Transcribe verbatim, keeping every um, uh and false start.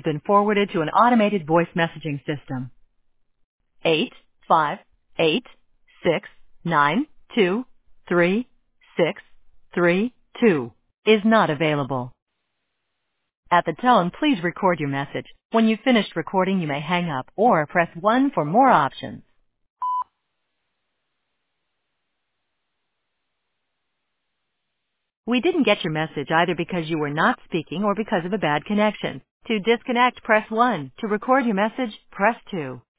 been forwarded to an automated voice messaging system. Eight five eight six nine two three six three two is not available. At the tone, please record your message. When you've finished recording, you may hang up or press one for more options. We didn't get your message either because you were not speaking or because of a bad connection. To disconnect, press one. To record your message, press two.